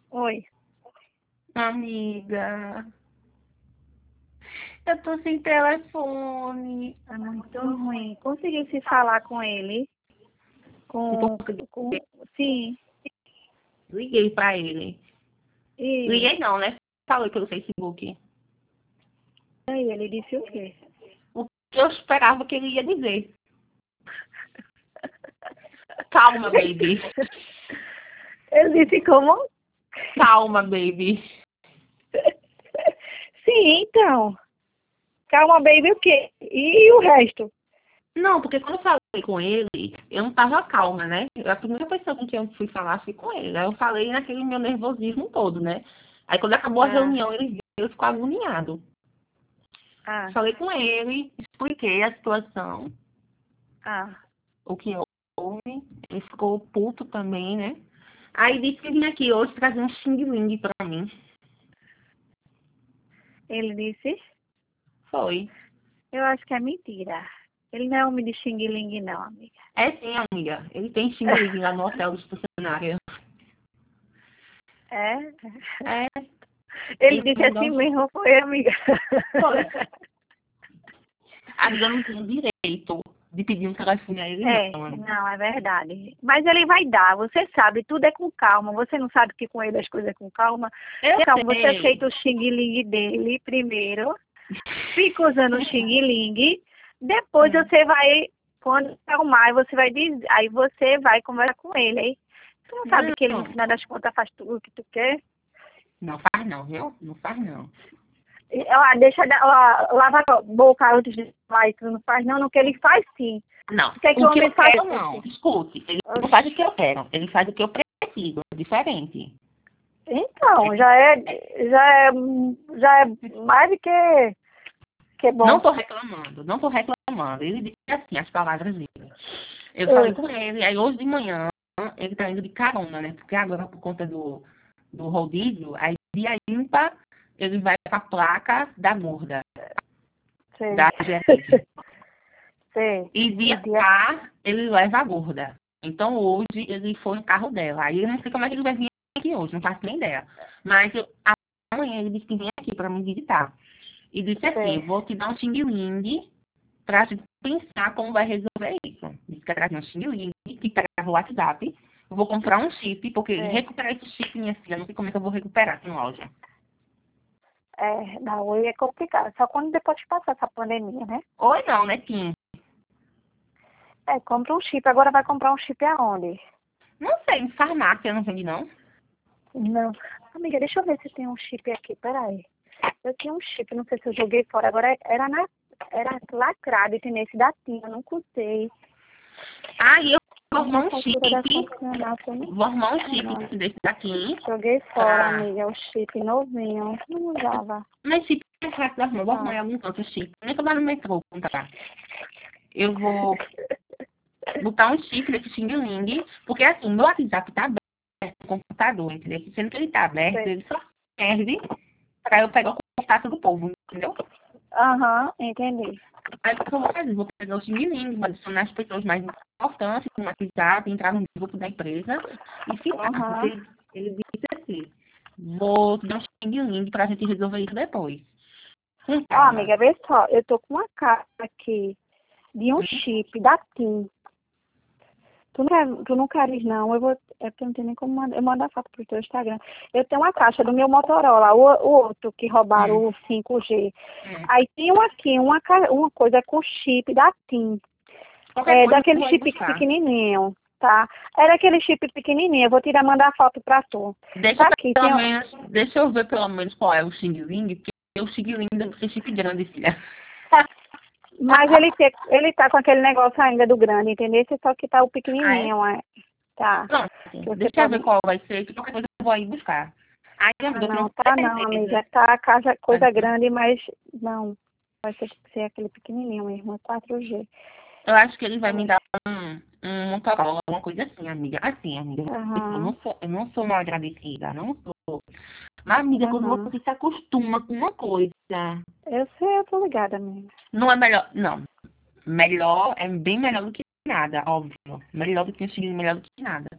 Oi. Amiga, eu tô sem telefone. É muito ruim. Conseguiu se falar com ele? Se Com, conseguir, com... Sim. liguei pra ele. E Liguei não, né? Falei pelo Facebook. aí, ele disse o quê? O que eu esperava que ele ia dizer. Calma, baby. Ele disse como? Calma, baby. Sim, então. Calma, baby, o quê? E o resto? Não, porque quando eu falei com ele, eu não tava calma, né? A primeira pessoa com quem eu fui falar foi com ele. Aí eu falei naquele meu nervosismo todo, né? Aí quando acabou a Ah, reunião, ele ficou agoniado. ah, Falei com ele, expliquei a situação, ah. o que houve. Ele ficou puto também, né? Aí disse que vinha aqui hoje trazer um xing-ling pra mim. Ele disse? Foi. Eu acho que é mentira. Ele não é homem de xing-ling, não, amiga. É sim, amiga. Ele tem xing-ling lá no hotel dos funcionários. É? É, Ele ele disse mandou assim um... mesmo, foi, amiga. Foi. Amiga, eu não tenho direito de pedir um telefone a ele, É, não, amiga. não, é verdade. Mas ele vai dar, você sabe, tudo é com calma. Você não sabe que com ele as coisas é com calma. Eu Então, você sei. aceita o xing-ling dele primeiro, fica usando o xing-ling, depois Hum. você vai, quando acalmar, você vai dizer, aí você vai conversar com ele, aí. Tu não sabe que ele, no Não, final das contas, faz tudo o que tu quer? não faz não, viu? Não faz não. Deixa lavar a boca antes de falar, isso não faz não, no que ele faz sim. Não, O que é que o o que homem eu faz? quero não. Oxi. Escute, ele não faz o Oxi. que eu quero, ele faz o que eu preciso, é diferente. Então, já é mais do que Não bom. tô reclamando, não tô reclamando. Ele disse assim, as palavras dele. Eu falei Ah, com ele, aí hoje de manhã ele tá indo de carona, né? Porque agora por conta do rodízio, aí dia ímpar ele vai pra placa da gorda, sei, da gerente. sei. E E dia dia, A ele leva a gorda. Então hoje ele foi no carro dela. Aí eu não sei como é que ele vai vir aqui hoje, não faço nem ideia. Mas amanhã ele disse que vem aqui pra me visitar. E disse assim, sei, eu vou te dar um xing-ling pra gente pensar como vai resolver isso. Disse que ia trazer um xing-ling, que pegava o WhatsApp. Eu vou comprar um chip, porque sei. recuperar esse chip, minha filha, não sei como é que eu vou recuperar aqui na loja. É, na Oi é complicado. Só quando depois que passar essa pandemia, né? Ou não, né, Kim? É, compra um chip. Agora vai comprar um chip aonde? Não sei, em farmácia não vende, não. Não. Amiga, deixa eu ver se tem um chip aqui. Peraí. Eu tinha um chip, não sei se eu joguei fora. Agora era lacrado, entendeu? Esse da Tina, eu nunca usei. Aí eu vou Mas arrumar nessa um altura da chip. campeonato, eu não. Vou arrumar um Não. chip desse daqui. Joguei fora, Pra... amiga. O chip novinho. Não usava. Mas chip é fácil de arrumar. Eu vou arrumar em Ah. algum canto chip. Nem que eu vá no metrô comprar. Eu vou botar um chip nesse xing-ling. Porque assim, meu WhatsApp tá aberto no computador, entendeu? Sendo que ele tá aberto, Sei. ele só serve pra eu pegar o contato do povo, entendeu? Aham, entendi. Aí o que eu vou fazer? Vou pegar o xing-ling, vou adicionar as pessoas mais importantes no WhatsApp, entrar no grupo da empresa e ficar. Porque Aham. ele disse assim, vou te dar um xing-ling pra gente resolver isso depois. Com Ó, calma. amiga, vê só. Eu tô com uma caixa aqui de um chip da TIM. Tu não queres, não. Eu vou. É porque eu não tenho nem como mandar. Eu mando a foto pro teu Instagram. Eu tenho uma caixa do meu Motorola, o outro que roubaram Hum, o 5G. hum. Aí tem um aqui, uma coisa com chip da TIM. Qualquer É coisa eu daquele vou aí chip buscar. pequenininho, tá? É daquele chip pequenininho. Eu vou tirar, mandar a foto pra tu. Deixa, Tá aqui, pelo tem. menos, deixa eu ver pelo menos qual é o xing-ling, porque o xing-ling deve ser chip grande, filha. Mas ele tá com aquele negócio ainda do grande, entendeu? Esse só que tá o Ah, é? pequenininho, é. Tá. Pronto. Que você Deixa eu ver pode. qual vai ser, que qualquer coisa eu vou aí buscar. Aí, Ah, amiga, eu não, tenho tá não, certeza. amiga. Tá a casa Tá, coisa não? grande, mas não. Vai ter que ser aquele pequenininho mesmo, é 4G. Eu acho que ele vai me É. dar um Motorola, alguma coisa assim, amiga. Assim, amiga. Aham, Eu não sou mal agradecida, não sou. Mas, amiga, quando aham. você se acostuma com uma coisa, Eu sei, eu tô ligada, amiga. não é melhor. Não. Melhor é bem melhor do que nada, óbvio. Melhor do que um xing, melhor do que nada.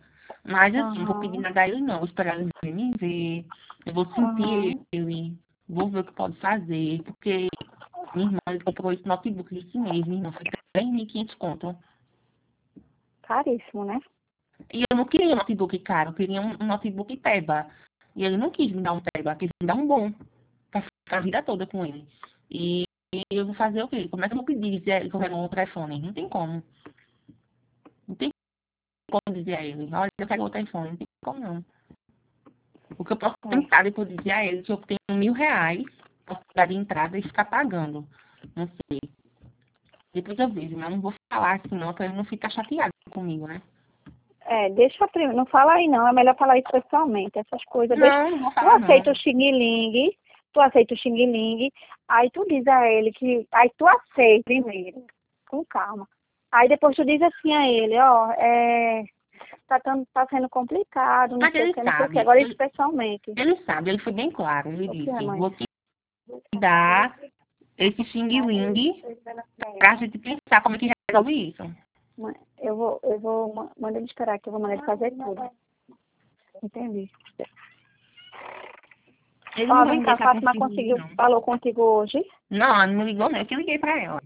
Mas assim, não vou pedir Aham. nada a ele não. Vou esperar ele vir me ver. Eu vou sentir Aham. ele. Vou ver o que pode fazer. Porque minha irmã ele comprou esse notebook esse mês. Minha irmã foi 3.500 conto. Caríssimo, né? E eu não queria um notebook caro. Eu queria um notebook Teba. E ele não quis me dar um Teba. Quis me dar um bom. Pra ficar a vida toda com ele. E eu vou fazer o quê? Como é que eu vou pedir se ele quero um outro iPhone? Não tem como. Não tem como dizer a ele. Olha, eu quero outro iPhone. Não tem como não. O que eu posso É. tentar depois dizer a ele que eu tenho R$ 1.000, posso dar de entrada e ficar pagando. Não sei. Depois eu vejo, mas não vou falar assim não, pra ele não ficar chateado comigo, né? É, deixa primeiro. Não fala aí não, é melhor falar isso pessoalmente. Essas coisas, deixa. Não, não vou Tu falar aceita não. o xing-ling, tu aceita o xing-ling, aí tu diz a ele que. Aí tu aceita primeiro, com calma. Aí depois tu diz assim a ele, ó, tá sendo complicado, não Mas sei o ele que, não sei o que. sabe, Agora isso pessoalmente. ele sabe, ele foi bem claro. Ele O que é, disse, mãe? vou te dar esse xing-ling pra gente pensar como é que resolve isso. Mãe, manda ele esperar aqui, eu vou mandar ele fazer tudo. Entendi. Ele não Ó, vai vem me cá, deixar com Fátima xing-ling, conseguiu, não. falou contigo hoje. Não, ela não me ligou não, eu que liguei pra ela.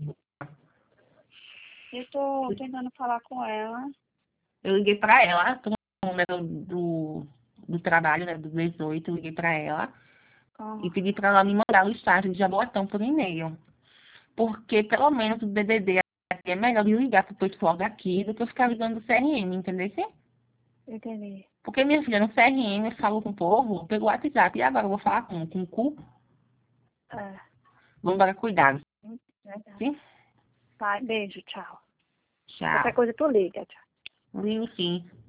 Eu tô tentando falar com ela. Eu liguei pra ela, tô com o número do trabalho, né, do 18, eu liguei pra ela e Ah, pedi pra ela me mandar o estágio de Jaboatão por e-mail. Porque pelo menos o DDD aqui é melhor de ligar pro pessoal daqui do que eu ficar ligando do CRM, entendeu? entendi. Porque minha filha no CRM eu falo com o povo, pelo WhatsApp, e agora eu vou falar com o cu? É, Vamos dar cuidado, verdade. sim? Vai, beijo, tchau. Qualquer Tchau. coisa tu liga, tchau. Ligo sim.